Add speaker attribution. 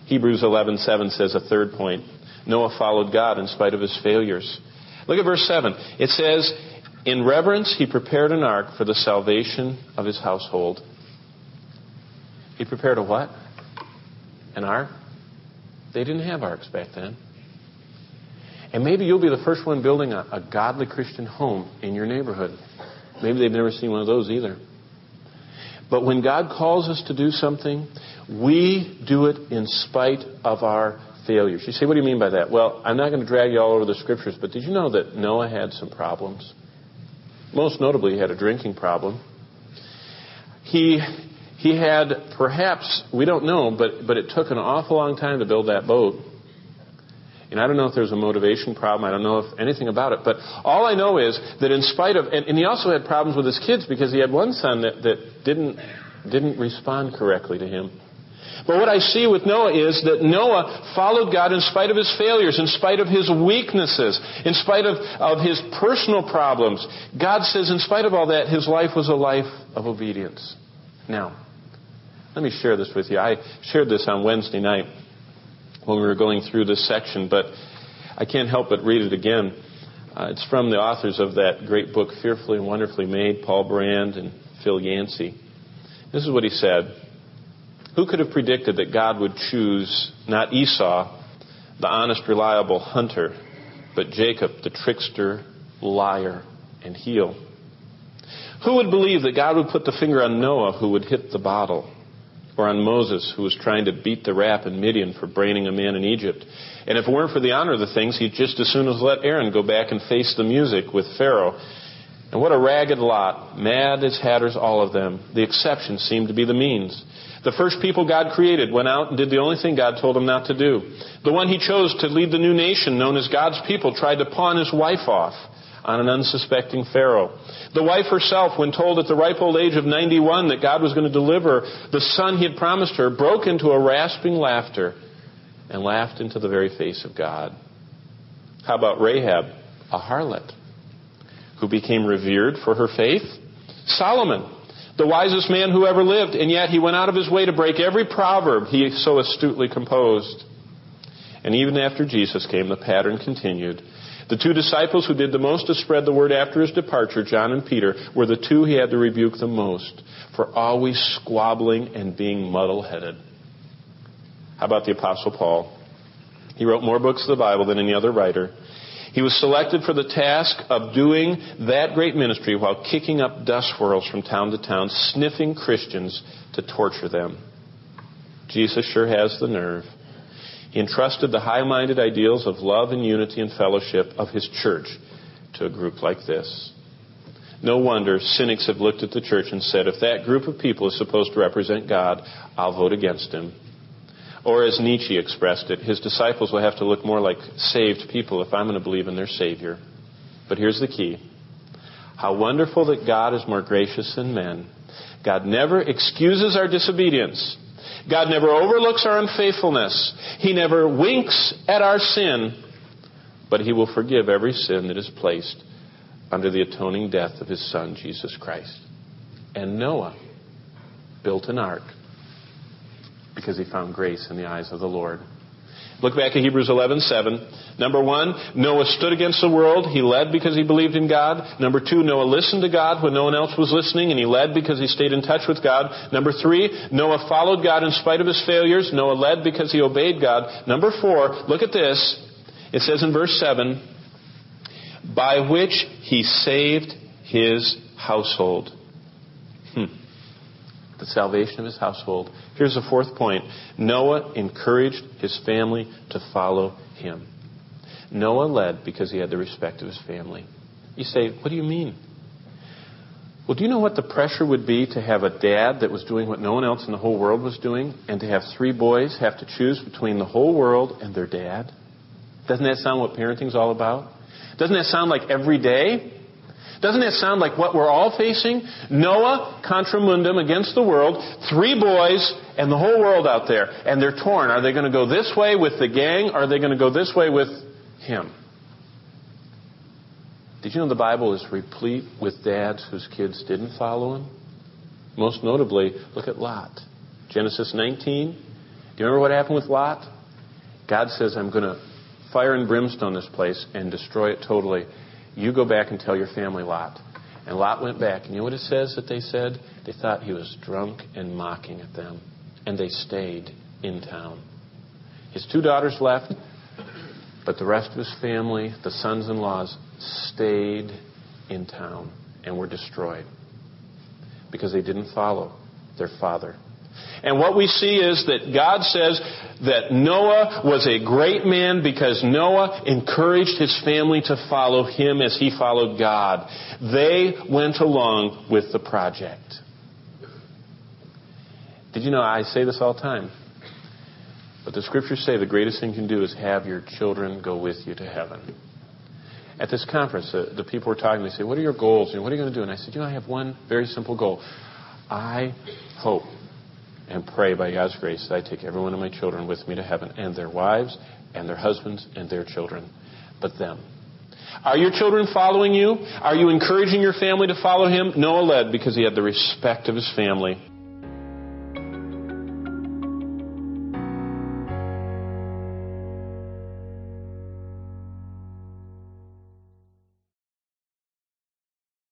Speaker 1: Hebrews 11:7 says a third point. Noah followed God in spite of his failures. Look at verse 7. It says, in reverence he prepared an ark for the salvation of his household. He prepared a what? An ark? They didn't have arks back then. And maybe you'll be the first one building a godly Christian home in your neighborhood. Maybe they've never seen one of those either. But when God calls us to do something, we do it in spite of our failures. You say, what do you mean by that? Well, I'm not going to drag you all over the scriptures, but did you know that Noah had some problems? Most notably, he had a drinking problem. He had, perhaps, we don't know, but it took an awful long time to build that boat. And I don't know if there's a motivation problem. I don't know if anything about it. But all I know is that in spite of... And he also had problems with his kids because he had one son that didn't respond correctly to him. But what I see with Noah is that Noah followed God in spite of his failures, in spite of his weaknesses, in spite of his personal problems. God says in spite of all that, his life was a life of obedience. Now, let me share this with you. I shared this on Wednesday night when we were going through this section, but I can't help but read it again. It's from the authors of that great book, Fearfully and Wonderfully Made, Paul Brand and Phil Yancey. This is what he said. Who could have predicted that God would choose not Esau, the honest, reliable hunter, but Jacob, the trickster, liar, and heel? Who would believe that God would put the finger on Noah, who would hit the bottle? Or on Moses, who was trying to beat the rap in Midian for braining a man in Egypt? And if it weren't for the honor of the things, he'd just as soon as let Aaron go back and face the music with Pharaoh. And what a ragged lot, mad as hatters, all of them. The exceptions seemed to be the means. The first people God created went out and did the only thing God told them not to do. The one he chose to lead the new nation, known as God's people, tried to pawn his wife off on an unsuspecting Pharaoh. The wife herself, when told at the ripe old age of 91 that God was going to deliver the son he had promised her, broke into a rasping laughter and laughed into the very face of God. How about Rahab, a harlot, who became revered for her faith? Solomon, the wisest man who ever lived, and yet he went out of his way to break every proverb he so astutely composed. And even after Jesus came, the pattern continued. The two disciples who did the most to spread the word after his departure, John and Peter, were the two he had to rebuke the most for always squabbling and being muddle-headed. How about the Apostle Paul? He wrote more books of the Bible than any other writer. He was selected for the task of doing that great ministry while kicking up dust swirls from town to town, sniffing Christians to torture them. Jesus sure has the nerve. He entrusted the high-minded ideals of love and unity and fellowship of his church to a group like this. No wonder cynics have looked at the church and said, if that group of people is supposed to represent God, I'll vote against him. Or as Nietzsche expressed it, his disciples will have to look more like saved people if I'm going to believe in their Savior. But here's the key. How wonderful that God is more gracious than men. God never excuses our disobedience. God never overlooks our unfaithfulness. He never winks at our sin. But he will forgive every sin that is placed under the atoning death of his Son, Jesus Christ. And Noah built an ark because he found grace in the eyes of the Lord. Look back at Hebrews 11:7. Number 1, Noah stood against the world. He led because he believed in God. Number 2, Noah listened to God when no one else was listening, and he led because he stayed in touch with God. Number 3, Noah followed God in spite of his failures. Noah led because he obeyed God. Number 4, look at this. It says in verse 7, by which he saved his household. The salvation of his household. Here's the fourth point. Noah encouraged his family to follow him. Noah led because he had the respect of his family. You say, what do you mean? Well, do you know what the pressure would be to have a dad that was doing what no one else in the whole world was doing, and to have 3 boys have to choose between the whole world and their dad? Doesn't that sound what parenting's all about? Doesn't that sound like every day? Doesn't that sound like what we're all facing? Noah contra mundum, against the world, 3 boys and the whole world out there. And they're torn. Are they going to go this way with the gang? Or are they going to go this way with him? Did you know the Bible is replete with dads whose kids didn't follow him? Most notably, look at Lot. Genesis 19 you remember what happened with Lot? God says, I'm going to fire and brimstone this place and destroy it totally. You go back and tell your family, Lot. And Lot went back. And you know what it says that they said? They thought he was drunk and mocking at them. And they stayed in town. His 2 daughters left, but the rest of his family, the sons-in-laws, stayed in town and were destroyed because they didn't follow their father. And what we see is that God says that Noah was a great man because Noah encouraged his family to follow him as he followed God. They went along with the project. Did you know, I say this all the time, but the scriptures say the greatest thing you can do is have your children go with you to heaven. At this conference, the people were talking. They say, what are your goals? What are you going to do? And I said, I have one very simple goal. I hope and pray by God's grace that I take every one of my children with me to heaven, and their wives, and their husbands, and their children, but them. Are your children following you? Are you encouraging your family to follow him? Noah led because he had the respect of his family.